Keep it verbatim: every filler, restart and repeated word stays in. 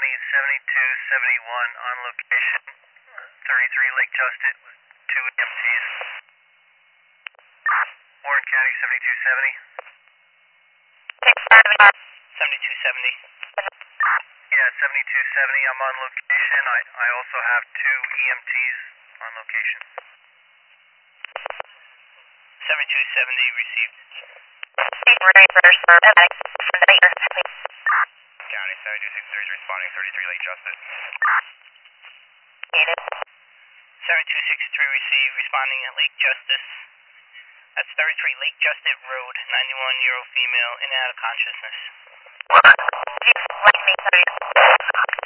County seventy-two seventy-one on location, thirty-three Lake Justit with two E M Ts. Warren County seventy-two seventy. seventy-two seventy. Yeah, seventy-two seventy, I'm on location. I, I also have two E M Ts on location. seventy-two seventy received. County seventy-two sixty-three is responding, thirty-three Lake Justit. seventy-two sixty-three received, responding at Lake Justice. That's thirty-three Lake Justit Road, ninety-one year old female, in and out of consciousness.